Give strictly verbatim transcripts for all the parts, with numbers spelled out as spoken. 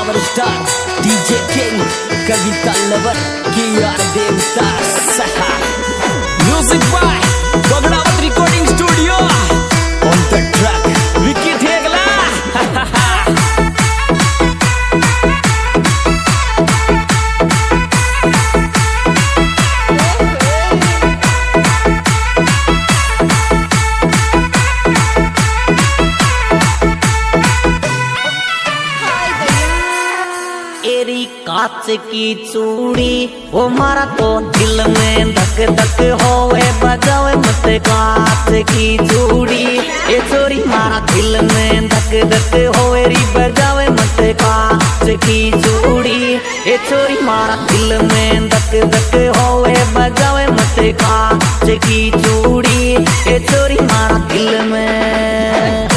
Power star DJ king Kavita lover की यार देवता सहा music by Bagdawat recording studio on the track Vicky Thegla कांच की चूड़ी वो मारा तो दिल में धक धक होवे बजावे मत कांच की चूड़ी ये चोरी मारा दिल में धक धक होवे री बजावे मत कांच की चूड़ी ये चोरी मारा दिल में धक धक होवे बजावे मत कांच की चूड़ी ये चोरी मारा दिल में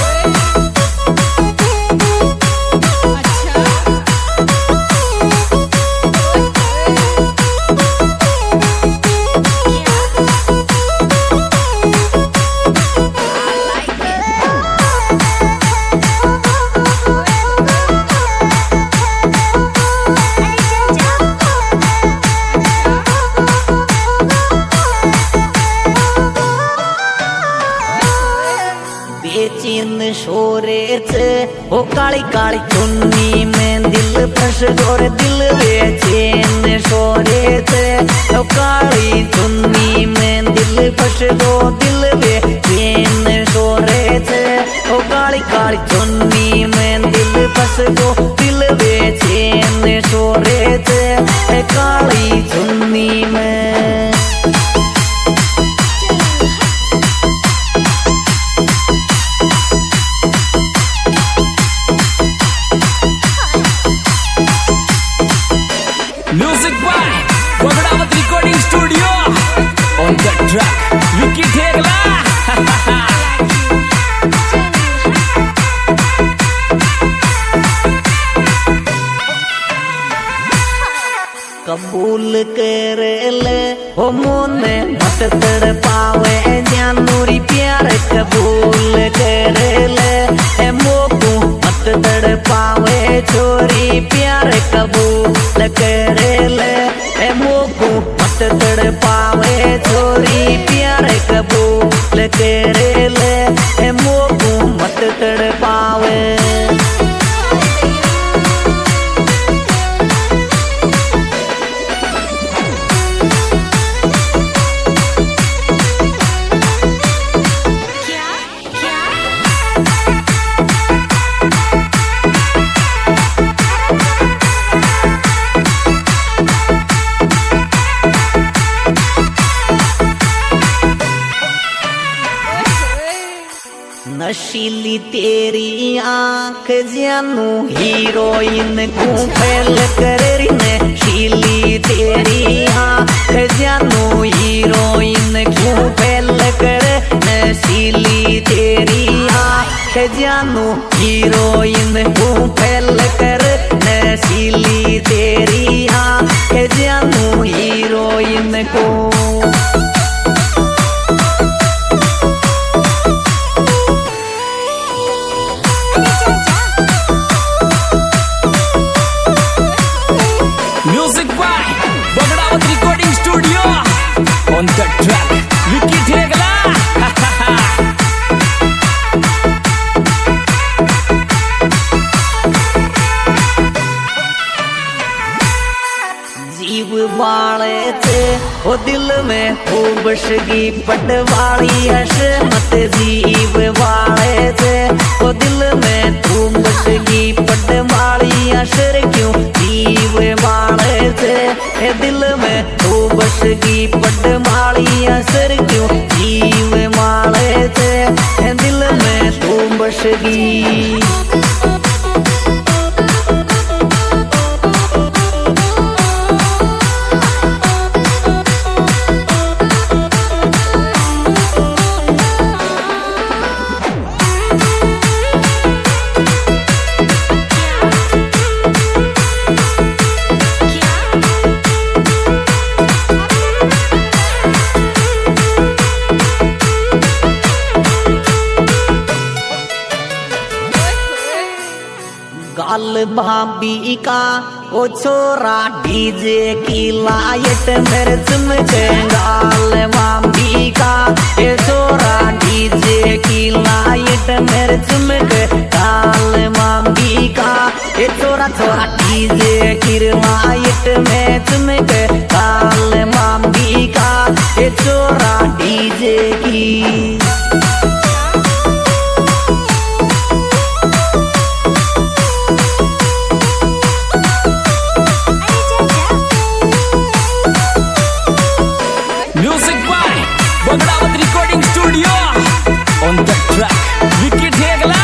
बेचैन शोरे थे वो काली काली चुन्नी में दिल फंस गोरे दिल बेचैन शोरे थे वो काली चुन्नी में दिल फंस गो दिल बेचैन शोरे थे वो काली काली चुन्नी में दिल फंस गो दिल बेचैन शोरे थे काली चुन्नी में music by Bagdawat recording studio on the track Vicky Thegla कबूल कर ले हो मोने मत तड़ पावे जानूरी प्यार कबूल कर ले ए मोको मत तड़ पावे छोरी प्यार कबूल कर ले ए मोको मत तड़ पावे छोरी प्यार कबूल कर ले ए मोको मत तड़ पावे नशीली तेरी आंख जानू हीरोइन को फेल कर नशीली तेरी आंख जानू हीरोइन को फेल कर नशीली तेरी आंख जानू हीरोइन को फेल कर नशीली तेरी आंख जानू हीरोइन को music by Bagdawat recording studio on the track Vicky Thegla जीव वाले थे वो दिल में खूब शगी पटवाली हश मत जीव वाले थे वो दिल में खूब शगी पटवाली अशर क्यों जीव वाले थे ए दिल में खूब शगी पटवाली असर क्यों जीव वाले थे ए दिल में खूब शगी गाल भाभी का ओ छोरा डीजे की लाइट मेरे चमके गाल भाभी का ए छोरा डीजे की लाइट मेरे चमके गाल भाभी का ए छोरा छोरा डीजे की लाइट में चमके गाल भाभी का ए छोरा डीजे की Bagdawat recording studio on the track Vicky Thegla.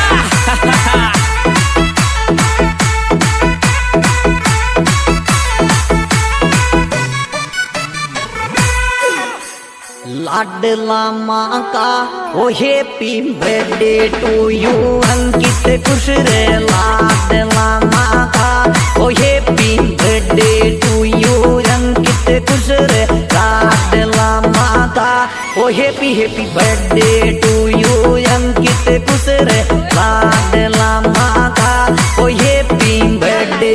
लाडला माँ का ओ happy birthday to you Ankit खुश रे लाडला माँ का ओ happy birthday to you Ankit खुश रे लाडला माँ का ओ happy happy birthday to you Ankit खुश रे लाडला माँ का ओ हैप्पी बर्थडे।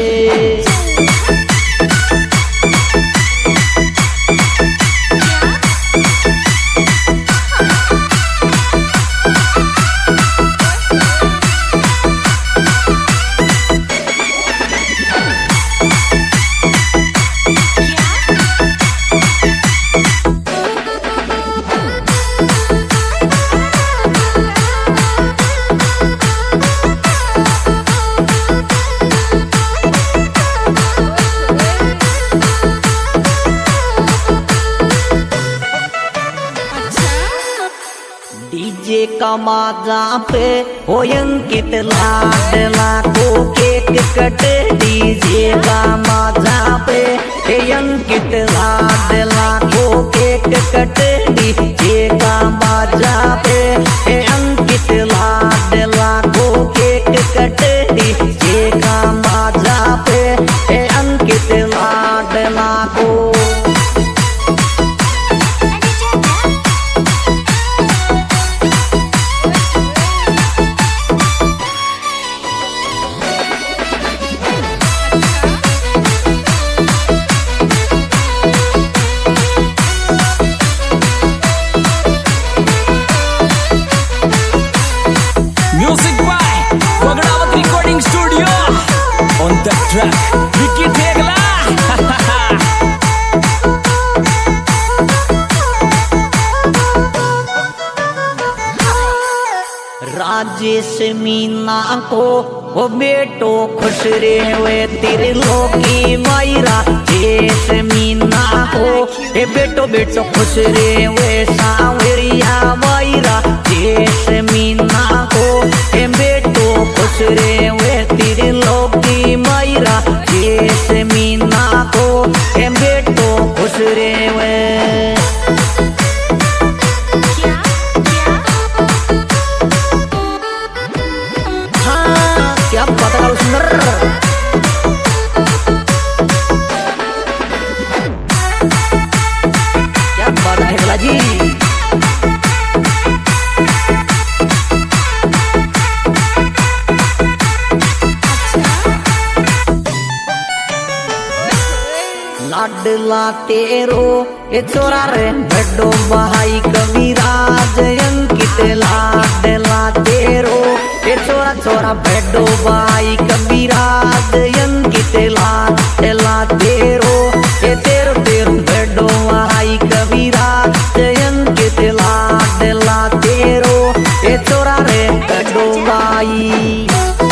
डीजे का माजा पे हो अंकित लाडला को केक कट डीजे का माजा पे हे अंकित लाडला को केक कट डीजे का माजा पे हे अंकित लाडला को केक कट डीजे का माजा पे हे अंकित लाडला को on the track Vicky ठेगला। Rajesh Meena को वो बेटो खुश रे वे तेरे लोकी मायरा जेस मीना को ए बेटो बेटो खुश रे वे सांवरिया मायरा जेस मीना को ए बेटो खुश रे वे तेरे लोकी मायरा जेस मीना को ए बेटो खुश रे वे। क्या पता करो सुंदर क्या बात है ठेगला जी। लाडला तेरो ये छोरा रे बड़ो भाई कविराज अंकित लाडला तेरो ये छोरा छोरा बड़ो भाई कविराज अंकित लाडला तेरो ये तेरो तेरो बड़ो भाई कविराज अंकित लाडला तेरो ये छोरा रे बड़ो भाई।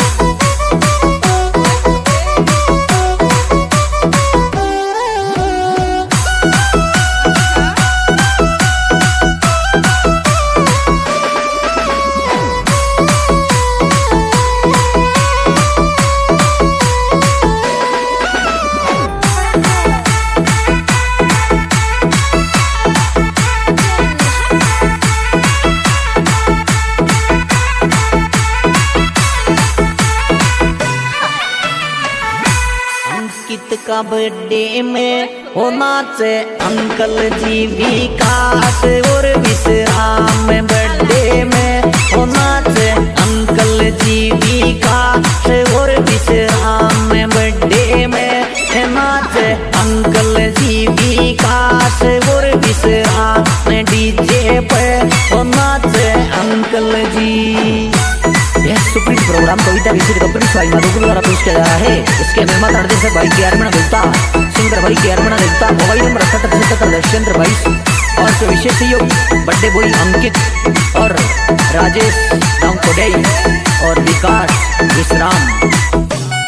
का बर्थडे में होना से अंकल जी विकास और विश्राम बर्थडे में होना से अंकल जी विकास और विश्राम बर्थडे में नाचे अंकल जी विकास और विश्राम डीजे पे और नाचे अंकल जी। यह सुप्रीम प्रोग्राम कविता विशेष कंपनी स्वाई माधोपुर द्वारा पेश किया जा रहा है। इसके निर्माता निर्देशक भाई के आरमणा देवता, सुंदर भाई के आरमणा देवता, मोबाइल नंबर अठहत्तर पचहत्तर दशचंद्र बाईस और से विशेष सहयोग बर्थडे बॉय अंकित और राजेश राम कोडई और विकास विश्राम।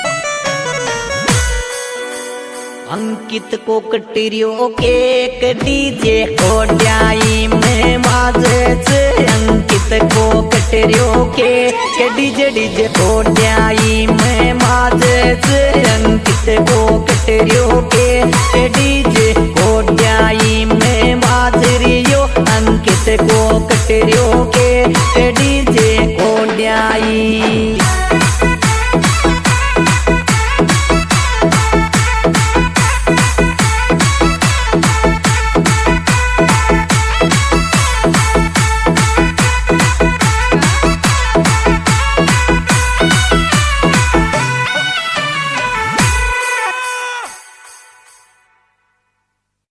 अंकित को कटिरियो केक डीजे कोड्याई में माजे से अंकित को कटिरियो के डीजे डीजे कोड्याई में माजे से अंकित को कटिरियो के डीजे कोड्याई में माजरियो अंकित को कटिरियो के डीजे कोड्याई